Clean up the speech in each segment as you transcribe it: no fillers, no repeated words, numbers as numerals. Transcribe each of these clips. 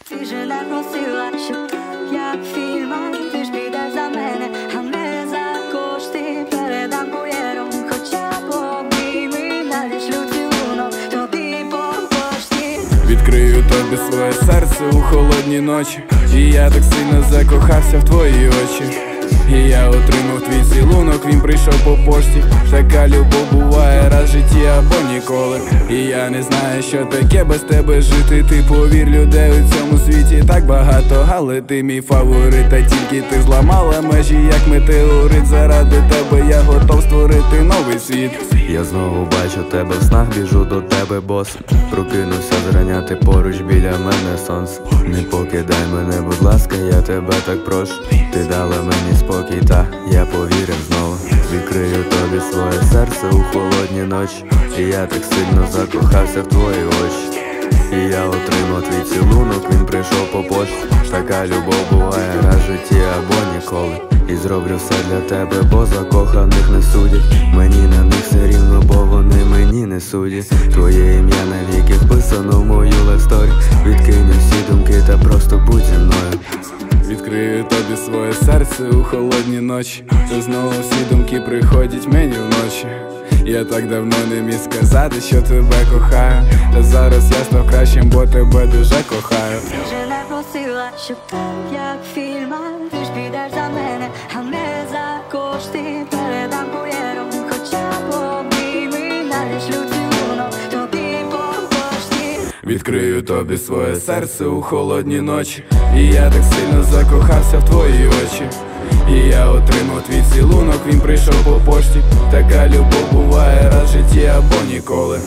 Ти же не просила, щоб як в фільмах ти ж підеш за мене, а не за кошти передам кур'єром. Хоча б обійми, надішлю цілунок тобі по пошті. Відкрию тобі своє серце у холодні ночі, і я так сильно закохався в твої очі. І я отримав твій цілунок, він прийшов по пошті. Така любов буває раз в житті або ніколи. І я не знаю, що таке без тебе жити. Ти повір, людей у цьому світі так багато, але ти мій фаворит, а тільки ти зламала межі, як метеорит. Заради тебе я готов створити новий світ. Я знову бачу тебе в снах, біжу до тебе, бос. Прокинувся зрання, ти поруч біля мене сонце. Не покидай мене, будь ласка, я тебе так прошу. Ти дала мені спокій, та я повірив знову. Відкрию тобі своє серце у холодні ночі, і я так сильно закохався в твої очі. І я отримав твій цілунок, він прийшов по пошті. Така любов буває раз в житті або ніколи. І зроблю все для тебе, бо закоханих не судять. Мені на них все рівно, бо вони мені не судять. Твоє ім'я навіки вписано в мою лайфсторі. Відкинь всі думки та просто будь зі мною. Відкрию тобі своє серце у холодні ночі, та знову всі думки приходять мені вночі. Я так давно не міг сказати, що тебе кохаю, та зараз я став кращим, бо тебе дуже кохаю. Ти же не просила, щоб як в фільмах ти ж підеш за мене, а не за кошти передам кур'єром. Хоча б обійми, надішлю цілунок тобі по пошті. Відкрию тобі своє серце у холодні ночі, і я так сильно закохався в твої очі. І я отримав твій цілунок, він прийшов по пошті. Така любов буває раз в житті або ніколи.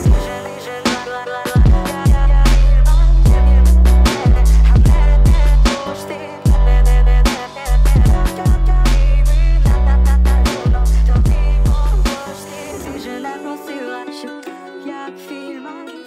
Ти же не просила, щоб як в фільмах